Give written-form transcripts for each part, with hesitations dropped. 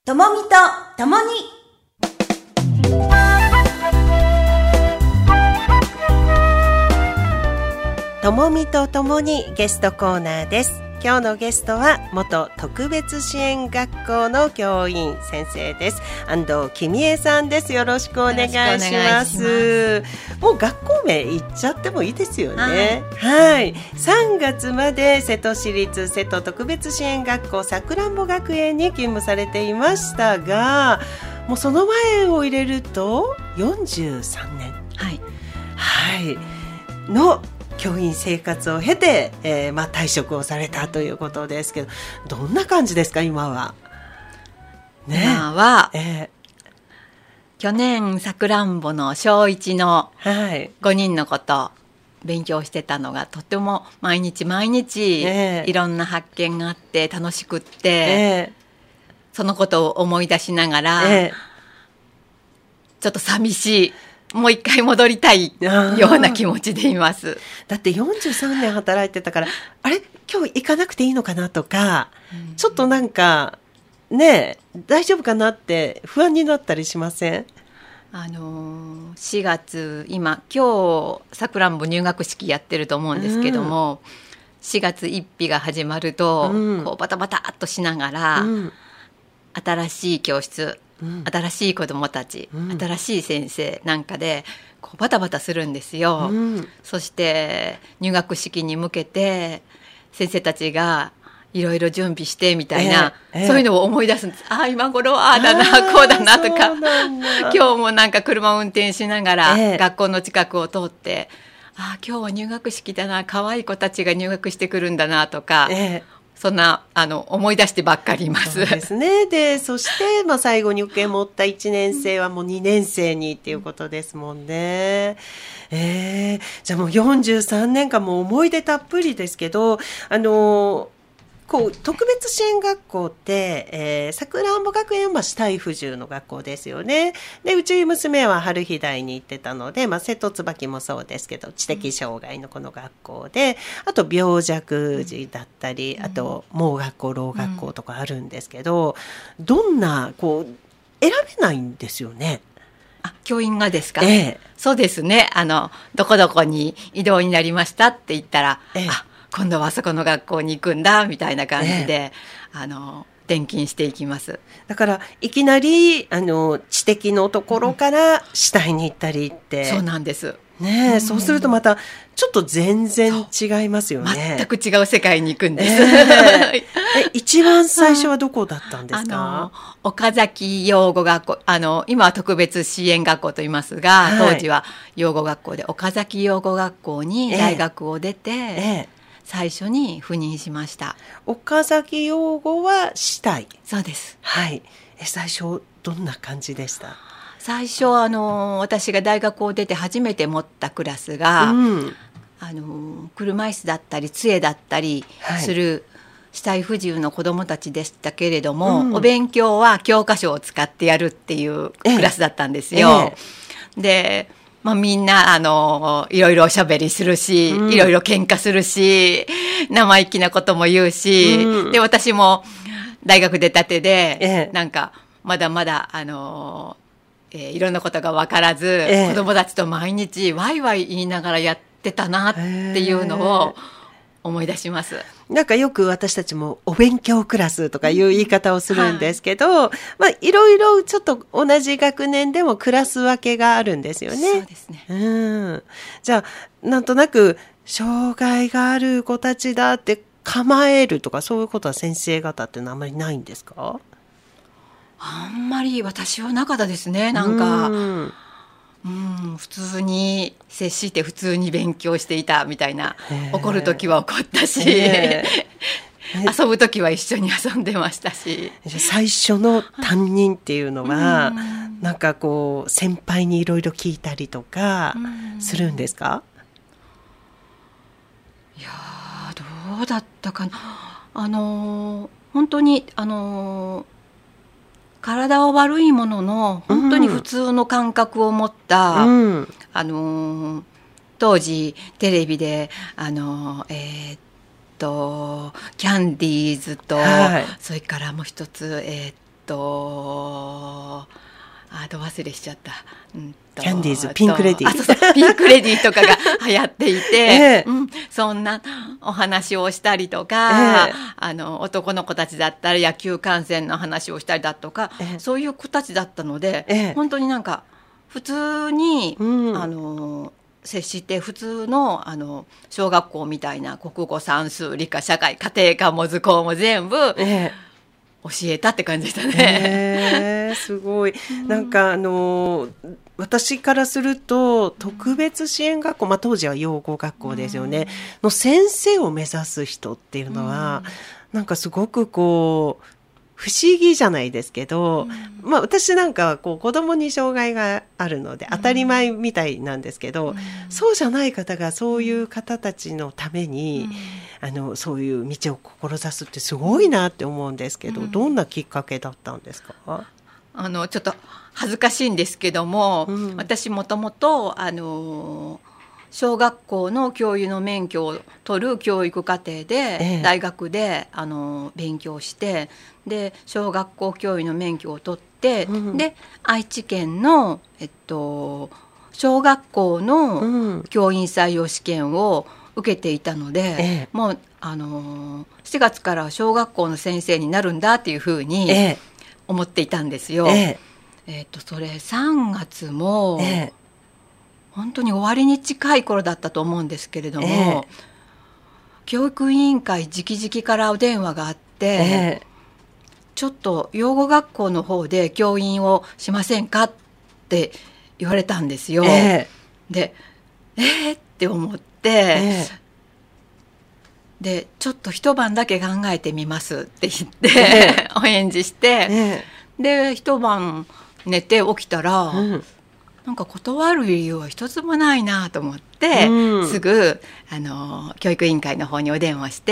ともみとともにともみとともにゲストコーナーです。今日のゲストは元特別支援学校の教員先生です。安藤君江さんです。よろしくお願いします。もう学校名言っちゃってもいいですよね。はい。3月まで瀬戸市立瀬戸特別支援学校さくらんぼ学園に勤務されていましたが、もうその前を入れると43年。はい。はい。の教員生活を経て、退職をされたということですけど、どんな感じですか今は、 ね、今は、去年さくらんぼの小1の5人のこと勉強してたのが、とても毎日毎日、いろんな発見があって楽しくって、そのことを思い出しながら、ちょっと寂しい、もう一回戻りたいような気持ちでいます。 だって43年働いてたから、あれ今日行かなくていいのかなとか、ちょっとなんかね大丈夫かなって不安になったりしません ？4月今日さくらんぼ入学式やってると思うんですけども、4月1日が始まると、こうバタバタっとしながら、新しい教室、新しい子どもたち、新しい先生なんかでこうバタバタするんですよ。そして入学式に向けて先生たちがいろいろ準備してみたいな、そういうのを思い出すんです。今頃ああだなこうだなとか、今日もなんか車を運転しながら、学校の近くを通って、今日は入学式だな、可愛い子たちが入学してくるんだなとか、そんな思い出してばっかりいます。 そうですね。でそして、最後に受け持った1年生はもう2年生にっていうことですもんね。じゃあもう43年間も思い出たっぷりですけど、こう特別支援学校って、さくらんぼ学園は肢体不自由の学校ですよね。でうち娘は春日大に行ってたので、瀬戸椿もそうですけど知的障害のこの学校で、あと病弱児だったり、あと盲学校ろう学校とかあるんですけど、どんなこう選べないんですよね。 教員がですか？そうですね。どこどこに異動になりましたって言ったら、今度はあそこの学校に行くんだみたいな感じで、転勤していきます。 だからいきなり知的のところから主体に行ったりって、 そうなんですね。そうするとまたちょっと全然違いますよね。 全く違う世界に行くんです。 一番最初はどこだったんですか？ 岡崎養護学校、今は特別支援学校と言いますが、当時は養護学校で岡崎養護学校に大学を出て、最初に赴任しました。 岡崎養護は主体。 そうです。 はい。最初どんな感じでした？ 最初私が大学を出て初めて持ったクラスが、車椅子だったり杖だったりする、肢体不自由の子どもたちでしたけれども、お勉強は教科書を使ってやるっていうクラスだったんですよ。でみんないろいろおしゃべりするし、いろいろ喧嘩するし、生意気なことも言うし、で私も大学出たてで、なんかまだまだいろんなことが分からず、子供たちと毎日ワイワイ言いながらやってたなっていうのを思い出します。 なんかよく私たちもお勉強クラスとかいう言い方をするんですけど、いろいろちょっと同じ学年でもクラス分けがあるんですよね。 そうですね。 じゃあなんとなく障害がある子たちだって構えるとか、そういうことは先生方ってのはあんまりないんですか？ あんまり私はなかったですね。なんか普通に接して普通に勉強していたみたいな。怒るときは怒ったし、遊ぶときは一緒に遊んでましたし。 最初の担任っていうのは、なんかこう先輩にいろいろ聞いたりとかするんですか？ いやどうだったかな。本当に体は悪いものの本当に普通の感覚を持った、当時テレビでキャンディーズと、それからもう一つど忘れしちゃった。 キャンディーズ、ピンクレディー。 そうピンクレディーとかが流行っていて、そんなお話をしたりとか、男の子たちだったら野球観戦の話をしたりだとか、そういう子たちだったので、本当になんか普通に、接して普通の小学校みたいな国語算数理科社会家庭科も図工も全部、教えたって感じでしたね。 すごい。なんか私からすると特別支援学校、当時は養護学校ですよね、の先生を目指す人っていうのは、なんかすごくこう不思議じゃないですけど、私なんかはこう子供に障害があるので当たり前みたいなんですけど、そうじゃない方がそういう方たちのために、そういう道を志すってすごいなって思うんですけど、どんなきっかけだったんですか？ ちょっと恥ずかしいんですけども、私もともと小学校の教諭の免許を取る教育課程で、大学で勉強して、で小学校教諭の免許を取って、で愛知県の、小学校の教員採用試験を受けていたので、もう7月から小学校の先生になるんだっていうふうに思っていたんですよ。それ3月も、本当に終わりに近い頃だったと思うんですけれども、教育委員会直々からお電話があって、ちょっと養護学校の方で教員をしませんかって言われたんですよ。でって思って、でちょっと一晩だけ考えてみますって言って、お返事して、で一晩寝て起きたら、なんか断る理由は一つもないなと思って、すぐ教育委員会の方にお電話して、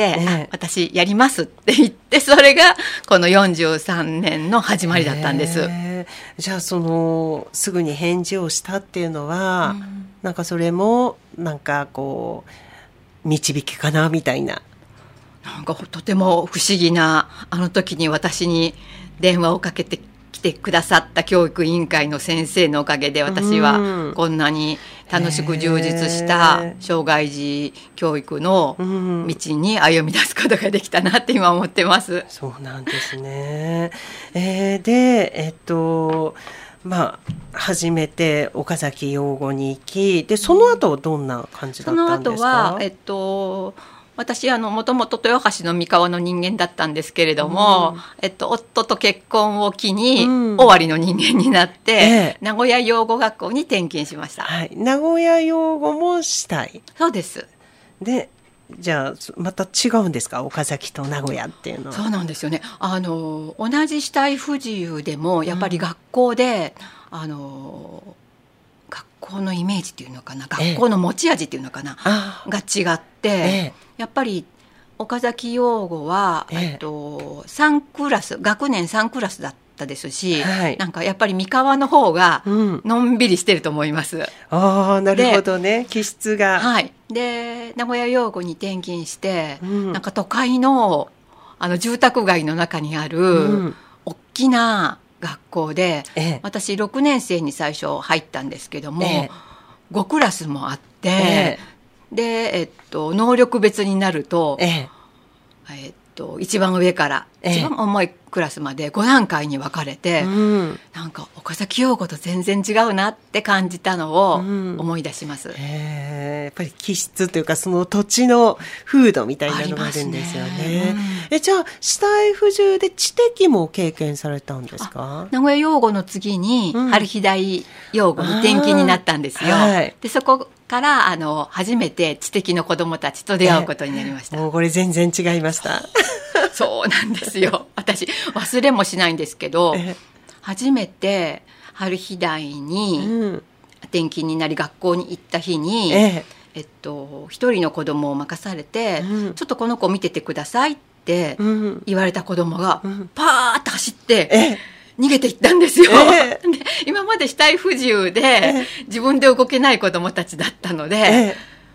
私やりますって言って、それがこの43年の始まりだったんです。 じゃあすぐに返事をしたっていうのは、なんかそれもなんかこう導きかなみたいな。 なんかとても不思議な、時に私に電話をかけて来てくださった教育委員会の先生のおかげで、私はこんなに楽しく充実した障害児教育の道に歩み出すことができたなって今思ってます。 そうなんですね。で初めて岡崎養護に行き、でその後どんな感じだったんですか？ その後は私もともと豊橋の三河の人間だったんですけれども、夫と結婚を機に尾張の人間になって、名古屋養護学校に転勤しました。 名古屋養護もしたい。 そうです。 でじゃあまた違うんですか？岡崎と名古屋っていうのは。 そうなんですよね。同じ視帯不自由でもやっぱり学校で、学校のイメージっていうのかな、学校の持ち味っていうのかな、が違って、やっぱり岡崎養護は、3クラス、学年3クラスだったですし、なんかやっぱり三河の方がのんびりしてると思います。 なるほどね、気質が。 で名古屋養護に転勤して、なんか都会の住宅街の中にある大きな学校で、私6年生に最初入ったんですけども、5クラスもあって、で、能力別になると、一番上から一番重いクラスまで5段階に分かれて、なんか岡崎養護と全然違うなって感じたのを思い出します。 やっぱり気質というかその土地の風土みたいなのがあるんですよね。じゃあ視帯不自由で知的も経験されたんですか？ 名古屋養護の次に春日大養護に転勤になったんですよ。でそこから初めて知的の子どもたちと出会うことになりました。 もうこれ全然違いました。 そうなんですよ。私忘れもしないんですけど、初めて春日大に転勤になり学校に行った日に、一人の子供を任されて、ちょっとこの子見ててくださいって言われた子供がパーッと走って、逃げていったんですよ。で今まで視帯不自由で、自分で動けない子どもたちだったので、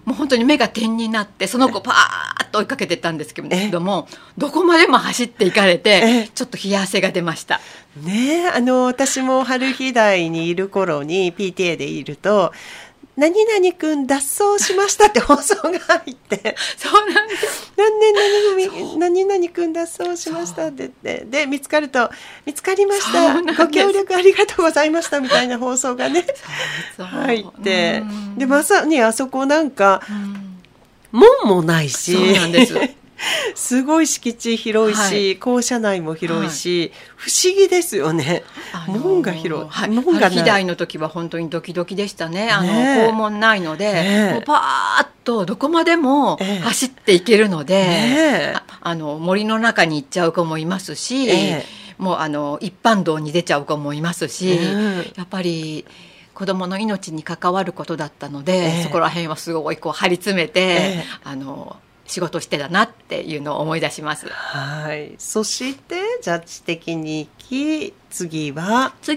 もう本当に目が点になってその子パーッと追いかけてったんですけども、どこまでも走っていかれてちょっと冷や汗が出ましたね。私も春日大にいる頃に PTA でいると、何々くん脱走しましたって放送が入ってそうなんです。 何々くん脱走しましたって言って、で見つかると見つかりました、ご協力ありがとうございましたみたいな放送がね入って、でまさにあそこなんか門もないし、 そうなんですすごい敷地広いし、校舎内も広いし、不思議ですよね。門が広い。 門がない。春日大の時は本当にドキドキでしたね。校門ないので、もうパーッとどこまでも走っていけるので、森の中に行っちゃう子もいますし、もう一般道に出ちゃう子もいますし、やっぱり子どもの命に関わることだったので、そこら辺はすごいこう張り詰めて、仕事してたなっていうのを思い出します。 はい。そしてじゃあ知的に行き、次はそ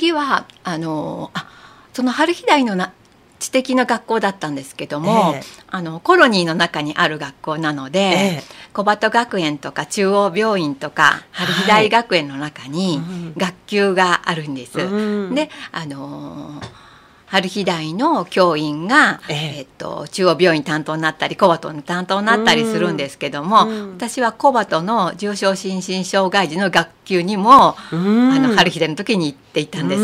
の春日大の知的な学校だったんですけども、コロニーの中にある学校なので、小鳩学園とか中央病院とか春日大学園の中に学級があるんです。で、春日大の教員が、中央病院担当になったり小鳩の担当になったりするんですけども、私は小鳩の重症心身障害児の学級にも春日大の時に行っていたんです。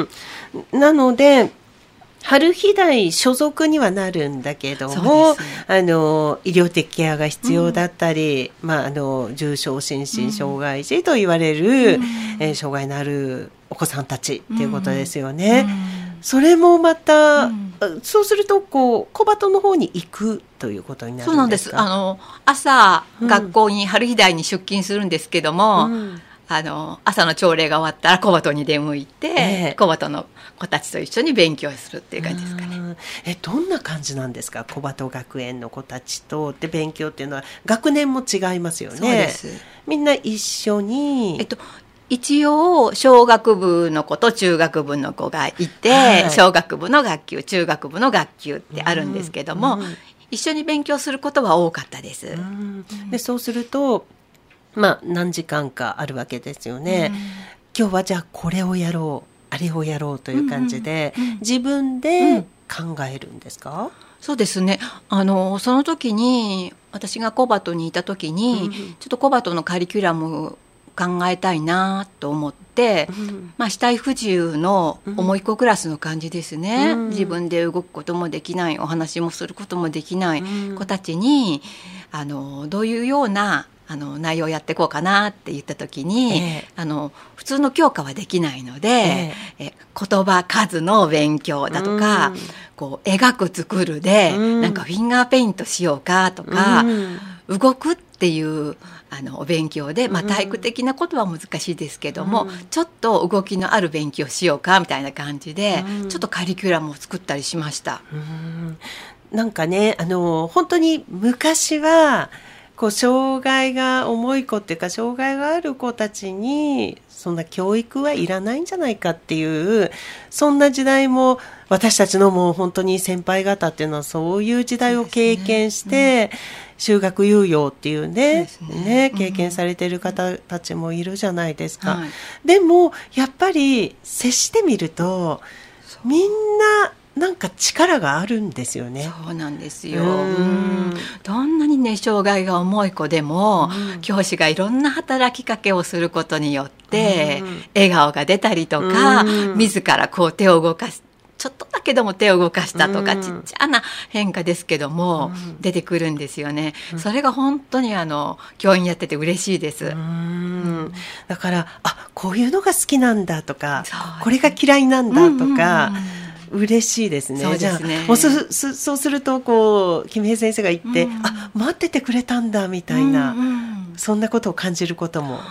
なので春日大所属にはなるんだけども、医療的ケアが必要だったり、重症心身障害児と言われる、障害のあるお子さんたちっていうことですよね。それもまた、そうすると小鳩の方に行くということになるんですか？ そうなんです。朝、学校に春日大に出勤するんですけども、朝の朝礼が終わったら小鳩に出向いて、小鳩の子たちと一緒に勉強するっていう感じですかね。 どんな感じなんですか？小鳩学園の子たちとで勉強っていうのは学年も違いますよね。そうです。みんな一緒に、 一応小学部の子と中学部の子がいて、小学部の学級中学部の学級ってあるんですけども、一緒に勉強することは多かったです。 でそうすると何時間かあるわけですよね。今日はじゃあこれをやろうあれをやろうという感じで、自分で考えるんですか？ そうですね。その時に私が小鳩にいた時に、ちょっと小鳩のカリキュラム考えたいなと思って、肢体不自由の重い子クラスの感じですね。自分で動くこともできない、お話もすることもできない子たちに、どういうような内容をやっていこうかなって言った時に、普通の教科はできないので、言葉数の勉強だとか、描く作るで、なんかフィンガーペイントしようかとか、動くっていうお勉強で、体育的なことは難しいですけども、ちょっと動きのある勉強しようかみたいな感じで、ちょっとカリキュラムを作ったりしました。 なんかね、本当に昔は障害が重い子っていうか障害がある子たちにそんな教育はいらないんじゃないかっていうそんな時代も私たちのもう本当に先輩方っていうのはそういう時代を経験して、修学猶予っていうね経験されている方たちもいるじゃないですか。でもやっぱり接してみるとみんななんか力があるんですよね。 そうなんですよ。どんなにね障害が重い子でも、教師がいろんな働きかけをすることによって、笑顔が出たりとか、自ら手を動かすちょっとだけでも手を動かしたとか、ちっちゃな変化ですけども、出てくるんですよね。それが本当に教員やってて嬉しいです。 だからこういうのが好きなんだとか、これが嫌いなんだとか、嬉しいですね。 そうですね。 じゃあもうそうすると君平先生が言って、待っててくれたんだみたいな、そんなことを感じることも。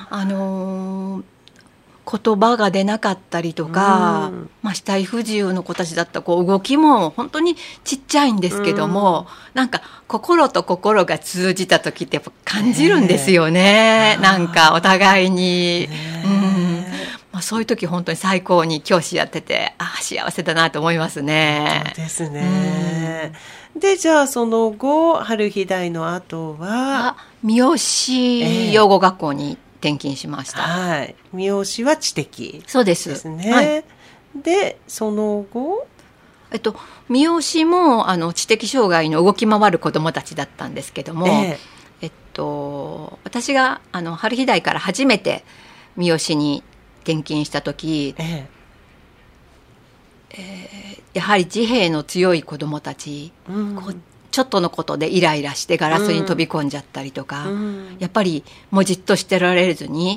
言葉が出なかったりとか、肢体不自由の子たちだった動きも本当にちっちゃいんですけども、なんか心と心が通じた時ってやっぱ感じるんですよね。なんかお互いに、 そういう時本当に最高に教師やってて幸せだなと思いますね。 そうですね。でじゃあその後春日大の後は三好養護学校に転勤しました。 はい。三好は知的そうですですね。 はい、 でその後三好も知的障害の動き回る子どもたちだったんですけども、私が春日大から初めて三好に転勤した時、やはり自閉の強い子どもたち、ちょっとのことでイライラしてガラスに飛び込んじゃったりとか、やっぱりもうじっとしてられずに、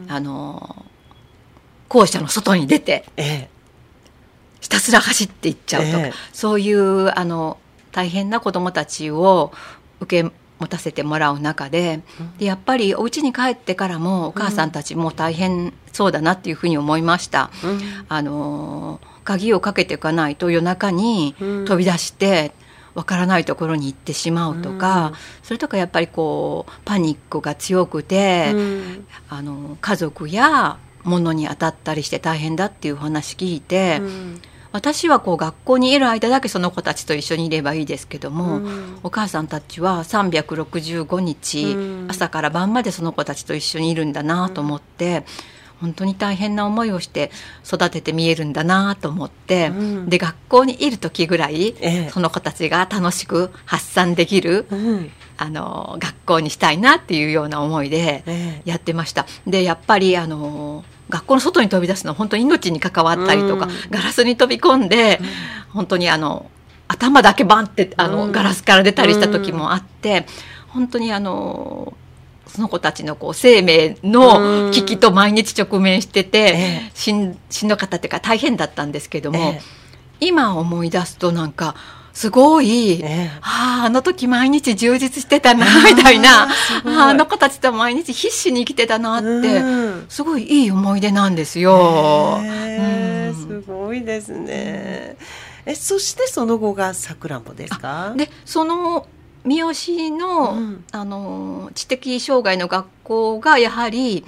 校舎の外に出て、ひたすら走っていっちゃうとか、そういう大変な子どもたちを受け持たせてもらう中で、やっぱりお家に帰ってからもお母さんたちも大変そうだなっていうふうに思いました。鍵をかけていかないと夜中に飛び出してわからないところに行ってしまうとか、それとかやっぱりパニックが強くて、家族や物に当たったりして大変だっていう話聞いて、私は学校にいる間だけその子たちと一緒にいればいいですけども、お母さんたちは365日、朝から晩までその子たちと一緒にいるんだなと思って、本当に大変な思いをして育てて見えるんだなと思って、で学校にいる時ぐらい、その子たちが楽しく発散できる、学校にしたいなっていうような思いでやってました。でやっぱり学校の外に飛び出すのは本当に命に関わったりとか、ガラスに飛び込んで、本当に頭だけバンってガラスから出たりした時もあって、本当にその子たちの生命の危機と毎日直面してて、しんどかったっていうか大変だったんですけども、今思い出すとなんかすごい、あの時毎日充実してたなみたいな、あの子たちと毎日必死に生きてたなって、すごいいい思い出なんですよ。 すごいですね。そしてその後がさくらんぼですか？ でその三好の、知的障害の学校がやはり、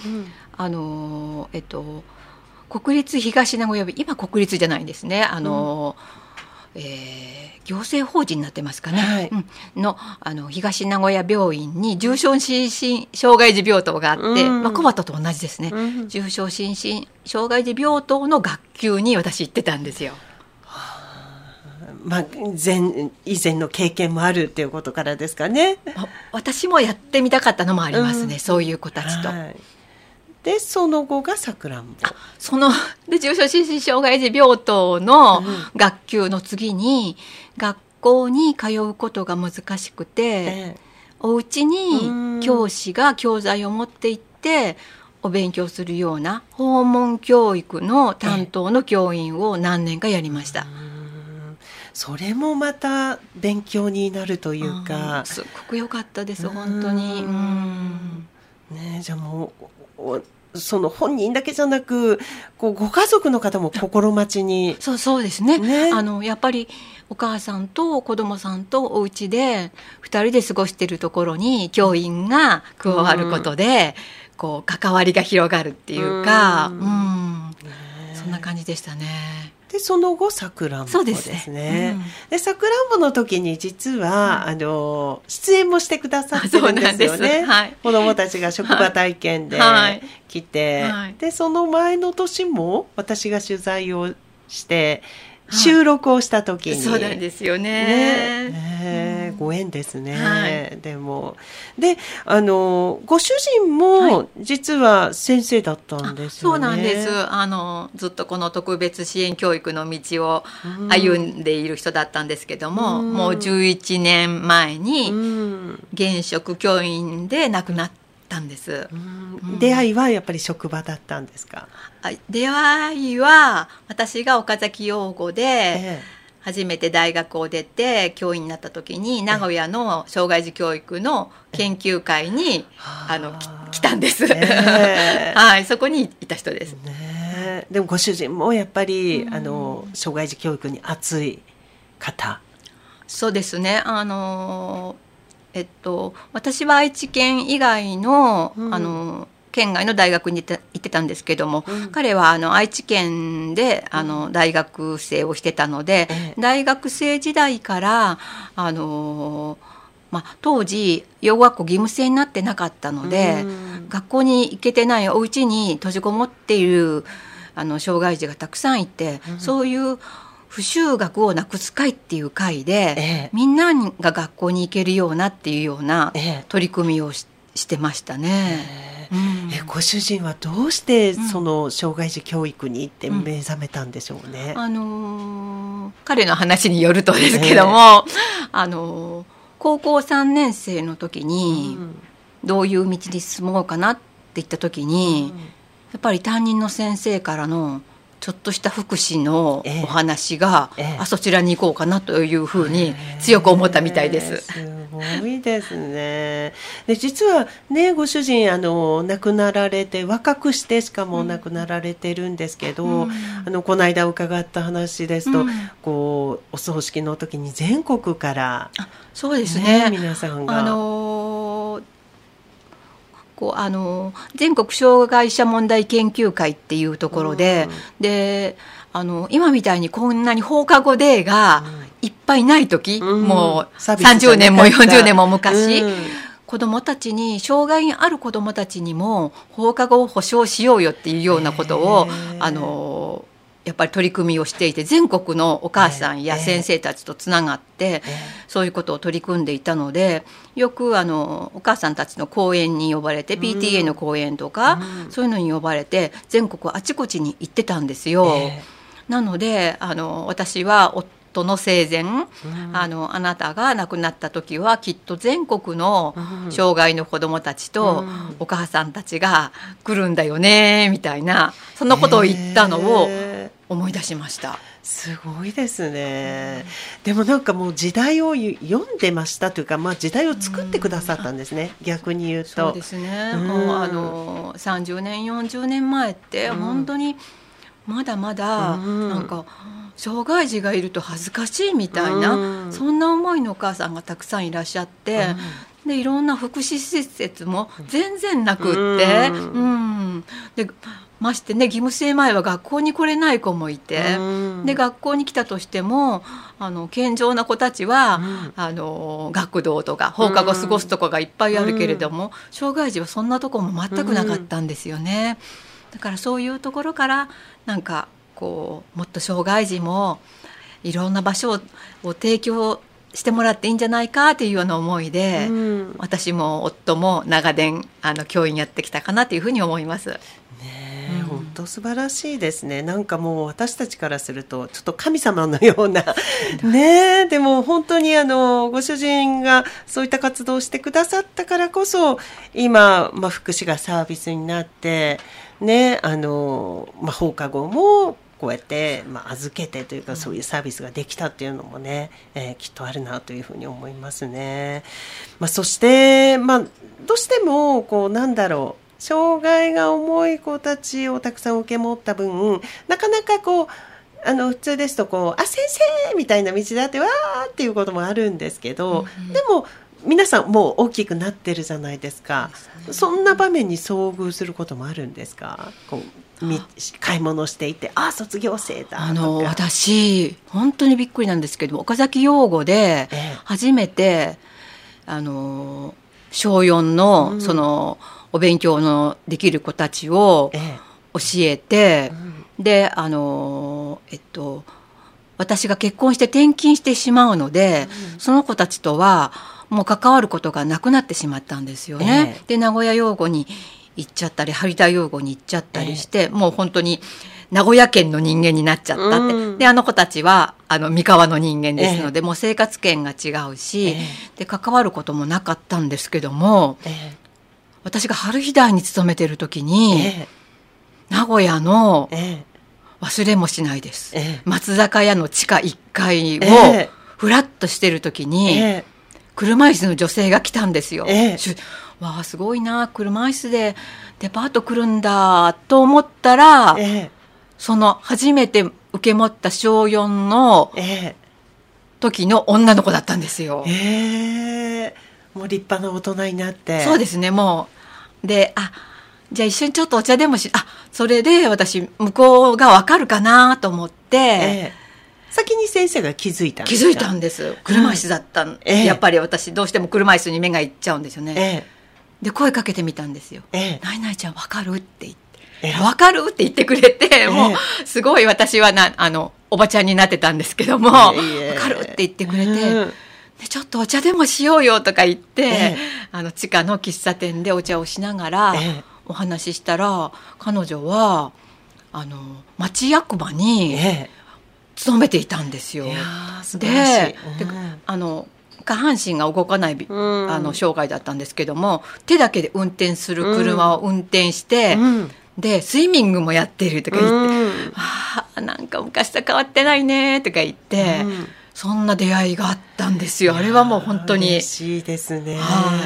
国立東名古屋今国立じゃないんですね。行政法人になってますかね、の東名古屋病院に重症心身障害児病棟があって、小畑と同じですね、重症心身障害児病棟の学級に私行ってたんですよ。 以前の経験もあるっていうことからですかね。 私もやってみたかったのもありますね、そういう子たちと。 でその後がさくらんぼ。 で重症心身障害児病棟の学級の次に、学校に通うことが難しくて、お家に教師が教材を持って行ってお勉強するような訪問教育の担当の教員を何年かやりました。 それもまた勉強になるというか、 すごく良かったです本当に。 じゃあもうその本人だけじゃなくご家族の方も心待ちに。 そうですね。やっぱりお母さんと子供さんとお家で2人で過ごしているところに教員が加わることで、関わりが広がるっていうか、そんな感じでしたね。 でその後さくらんぼですね。でさくらんぼの時に実は、出演もしてくださってるんですよね。子どもたちが職場体験で来て、でその前の年も私が取材をして収録をした時に、 そうなんですよね。 ご縁ですね。でもでご主人も実は先生だったんですよね。 そうなんです。ずっとこの特別支援教育の道を歩んでいる人だったんですけども、もう11年前に現職教員で亡くなったんです。 出会いはやっぱり職場だったんですか？ 出会いは私が岡崎養護で初めて大学を出て教員になった時に名古屋の障害児教育の研究会に来たんです。そこにいた人です。 でもご主人もやっぱり障害児教育に熱い方。 そうですね。私は愛知県以外の、県県外の大学に行ってたんですけども、彼は愛知県で大学生をしてたので、大学生時代から当時養護学校義務制になってなかったので、学校に行けてないお家に閉じこもっている障害児がたくさんいて、そういう不就学をなくす会っていう会で、みんなが学校に行けるようなっていうような取り組みをしてましたね。 ご主人はどうしてその障害児教育にって目覚めたんでしょうね。 彼の話によるとですけども、高校3年生の時にどういう道に進もうかなって言った時に、やっぱり担任の先生からのちょっとした福祉のお話が、そちらに行こうかなというふうに強く思ったみたいです。 すごいですね。で実はね、ご主人亡くなられて、若くしてしかも亡くなられてるんですけど、この間伺った話ですと、こうお葬式の時に全国から、 そうですね、 皆さんが全国障害者問題研究会っていうところで、今みたいにこんなに放課後デーがいっぱいない時、もう30年も40年も昔、子どもたちに、障害がある子どもたちにも放課後を保障しようよっていうようなことをやっぱり取り組みをしていて、全国のお母さんや先生たちとつながって、そういうことを取り組んでいたので、よくお母さんたちの講演に呼ばれて、PTA の講演とか、そういうのに呼ばれて全国あちこちに行ってたんですよ。なので私は夫の生前、あなたが亡くなった時はきっと全国の障害の子どもたちとお母さんたちが来るんだよねみたいな、そんなことを言ったのを思い出しました。 すごいですね。でもなんかもう時代を読んでましたというか、時代を作ってくださったんですね、逆に言うと。 そうですね、もう30年40年前って本当にまだまだなんか障害児がいると恥ずかしいみたいな、そんな思いのお母さんがたくさんいらっしゃって、でいろんな福祉施設も全然なくって、でましてね、義務制前は学校に来れない子もいて、で学校に来たとしても健常な子たちは、学童とか放課後過ごすとこがいっぱいあるけれども、障害児はそんなとこも全くなかったんですよね。だからそういうところからなんかこうもっと障害児もいろんな場所を提供してもらっていいんじゃないかというような思いで、私も夫も長年教員やってきたかなというふうに思います。 本当素晴らしいですね。なんかもう私たちからするとちょっと神様のようなね。でも本当にご主人がそういった活動をしてくださったからこそ今、福祉がサービスになってね、放課後もこうやって預けてというか、そういうサービスができたっていうのもね、きっとあるなというふうに思いますね。そして、どうしても障害が重い子たちをたくさん受け持った分、なかなか普通ですと先生みたいな道だってわーっていうこともあるんですけど、でも皆さんもう大きくなってるじゃないですか。そんな場面に遭遇することもあるんですか？買い物していて、卒業生だとか。 私本当にびっくりなんですけど、岡崎養護で初めて、小4のそのお勉強のできる子たちを教えて、で私が結婚して転勤してしまうので、その子たちとはもう関わることがなくなってしまったんですよね。で名古屋養護に行っちゃったり、張田養護に行っちゃったりして、もう本当に名古屋県の人間になっちゃったって、で子たちは三河の人間ですので、もう生活圏が違うし、で関わることもなかったんですけども、私が春日大に勤めてる時に、名古屋の忘れもしないです、松坂屋の地下1階をふらっとしてる時に、車椅子の女性が来たんですよ。わあすごいな、車椅子でデパート来るんだと思ったら、その初めて受け持った小4の時の女の子だったんですよ。 もう立派な大人になって。 そうですね。もうでじゃあ一緒にちょっとお茶でもそれで私向こうがわかるかなと思って、 先に先生が気づいたんですか？ 気づいたんです。車椅子だったん、やっぱり私どうしても車椅子に目がいっちゃうんですよね。で声かけてみたんですよ。ないないちゃんわかるって言って、わかるって言ってくれて、もうすごい私はおばちゃんになってたんですけども、わかるって言ってくれて、でちょっとお茶でもしようよとか言って、地下の喫茶店でお茶をしながらお話ししたら、彼女は町役場に勤めていたんですよ。で下半身が動かない障害だったんですけども、手だけで運転する車を運転して、でスイミングもやってるとか言って、なんか昔と変わってないねとか言って、そんな出会いがあったんですよ。あれはもう本当に嬉しいですね。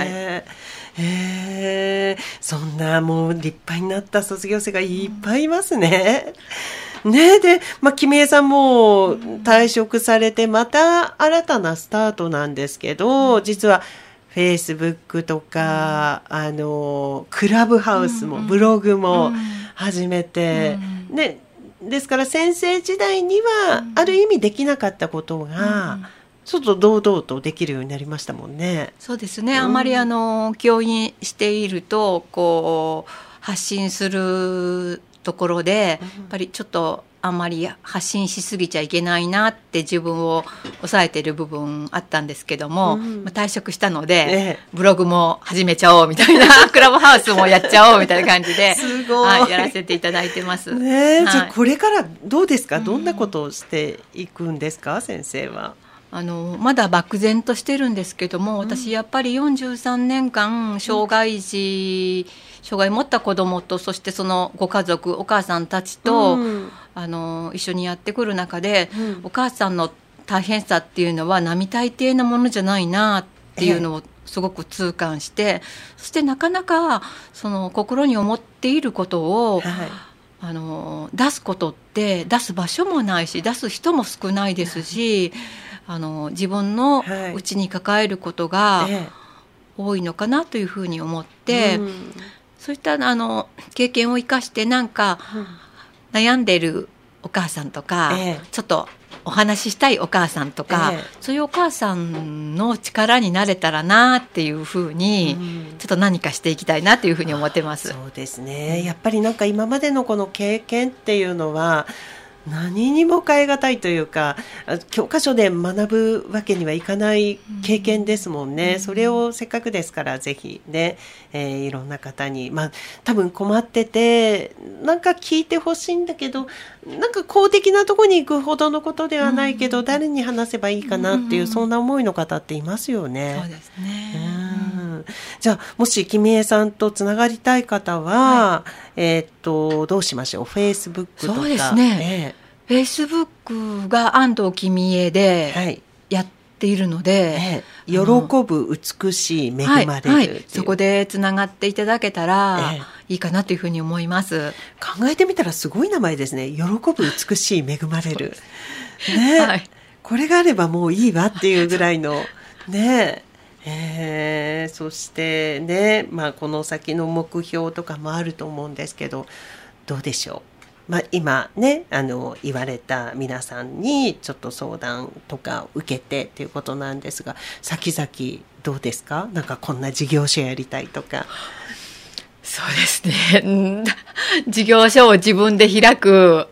そんなもう立派になった卒業生がいっぱいいますね。で、君江さんも退職されてまた新たなスタートなんですけど、実はフェイスブックとか、クラブハウスもブログも始めて、ですから先生時代にはある意味できなかったことが、ちょっと堂々とできるようになりましたもんね。 そうですね。あまり教員しているとこう発信するところで、やっぱりちょっとあんまり発信しすぎちゃいけないなって自分を抑えてる部分あったんですけども、退職したので、ブログも始めちゃおうみたいなクラブハウスもやっちゃおうみたいな感じですごい、 やらせていただいてます。 じゃあこれからどうですか？どんなことをしていくんですか、先生は？ まだ漠然としてるんですけども、私やっぱり43年間障害を持った子どもと、そしてそのご家族お母さんたちと、一緒にやってくる中で、お母さんの大変さっていうのは並大抵なものじゃないなっていうのをすごく痛感して、そしてなかなかその心に思っていることを、出すことって出す場所もないし、出す人も少ないですし、自分の内に抱えることが多いのかなというふうに思って、そういった経験を生かして、なんか悩んでるお母さんとか、ちょっとお話ししたいお母さんとか、そういうお母さんの力になれたらなっていうふうに、ちょっと何かしていきたいなというふうに思ってます。 そうですね。やっぱりなんか今までのこの経験っていうのは何にも変え難いというか、教科書で学ぶわけにはいかない経験ですもんね。それをせっかくですからぜひね、いろんな方に、多分困っててなんか聞いてほしいんだけど、なんか公的なところに行くほどのことではないけど、誰に話せばいいかなっていう、そんな思いの方っていますよね。 そうですね。 じゃあもし君江さんとつながりたい方は、どうしましょう？フェイスブックとか。 そうですね。フェイスブックが安藤君江でやっているので、 喜ぶ美しい恵まれる、 そこでつながっていただけたらいいかなというふうに思います。 考えてみたらすごい名前ですね。喜ぶ美しい恵まれる、これがあればもういいわっていうぐらいのね。そしてね、この先の目標とかもあると思うんですけど、どうでしょう？今ね、言われた皆さんにちょっと相談とか受けてということなんですが、先々どうですか？なんかこんな事業所やりたいとか。 そうですね。事業所を自分で開く、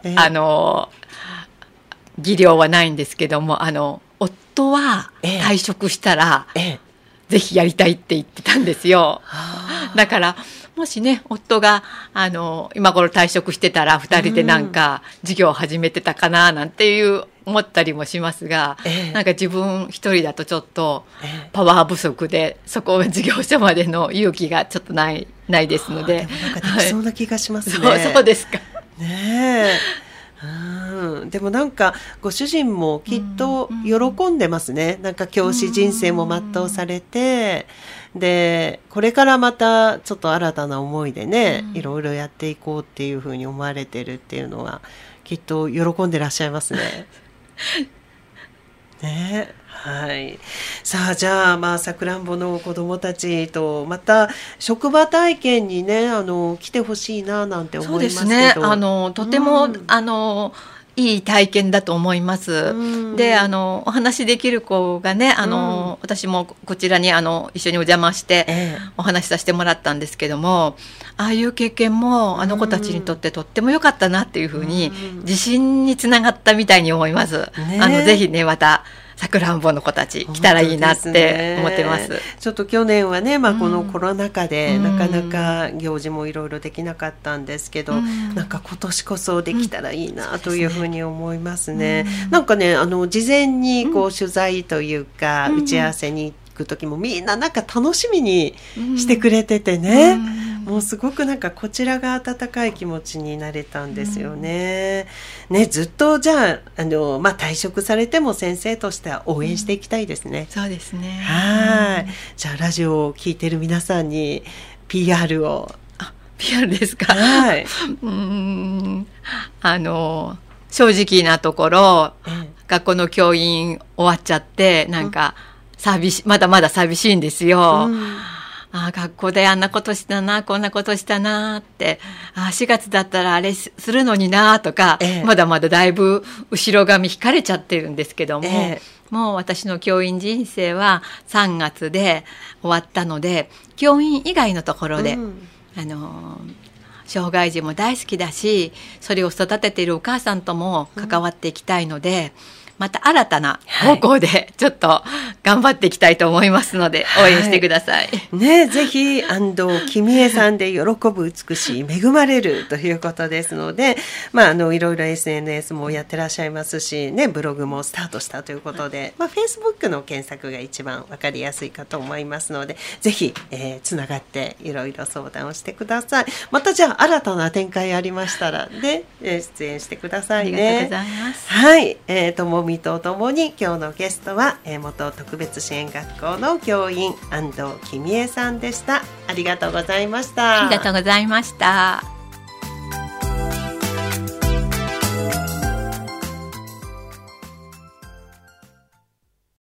技量はないんですけども、夫は退職したら、ぜひやりたいって言ってたんですよ。だからもしね、夫が今頃退職してたら2人でなんか事業を始めてたかななんていう思ったりもしますが、なんか自分一人だとちょっとパワー不足で、そこ事業所までの勇気がちょっとないですので。 でもなんかできそうな気がしますね。 そうですかね。でもなんかご主人もきっと喜んでますね。なんか教師人生も全うされて、でこれからまたちょっと新たな思いでね、いろいろやっていこうっていうふうに思われてるっていうのはきっと喜んでらっしゃいますね。 ね。はい、さあじゃあ、さくらんぼの子どもたちとまた職場体験にね来てほしいななんて思いますけど。そうですね、 とても、いい体験だと思います。でお話できる子がね私もこちらに一緒にお邪魔してお話しさせてもらったんですけども、ああいう経験も子たちにとってとっても良かったなっていうふうに自信につながったみたいに思います。ぜひねまたさくらんぼの子たち来たらいいなって思ってます。 ちょっと去年はね、このコロナ禍でなかなか行事もいろいろできなかったんですけど、なんか今年こそできたらいいなというふうに思いますね。なんかね事前にこう取材というか打ち合わせに行く時もみんななんか楽しみにしてくれててね、もうすごくなんかこちらが温かい気持ちになれたんですよね。ずっとじゃあ退職されても先生としては応援していきたいですね。 そうですね。 はい。じゃあラジオを聞いてる皆さんに PR を。 PR ですか。 はい。 正直なところ、学校の教員終わっちゃってなんかまだまだ寂しいんですよ。学校であんなことしたなこんなことしたなって4月だったらあれするのになとか、まだまだだいぶ後ろ髪引かれちゃってるんですけども、もう私の教員人生は3月で終わったので教員以外のところで、障害児も大好きだしそれを育てているお母さんとも関わっていきたいので、また新たな方向でちょっと頑張っていきたいと思いますので、応援してください。 ね、ぜひ安藤君江さんで喜ぶ美しい恵まれるということですので、いろいろ SNS もやってらっしゃいますしね、ブログもスタートしたということで、Facebook の検索が一番わかりやすいかと思いますので、ぜひ、つながっていろいろ相談をしてください。またじゃあ新たな展開ありましたらね、出演してくださいね。 ありがとうございます。 はい、ともみとともに今日のゲストは、元特別支援学校の教員安藤君江さんでした。ありがとうございました。 ありがとうございました。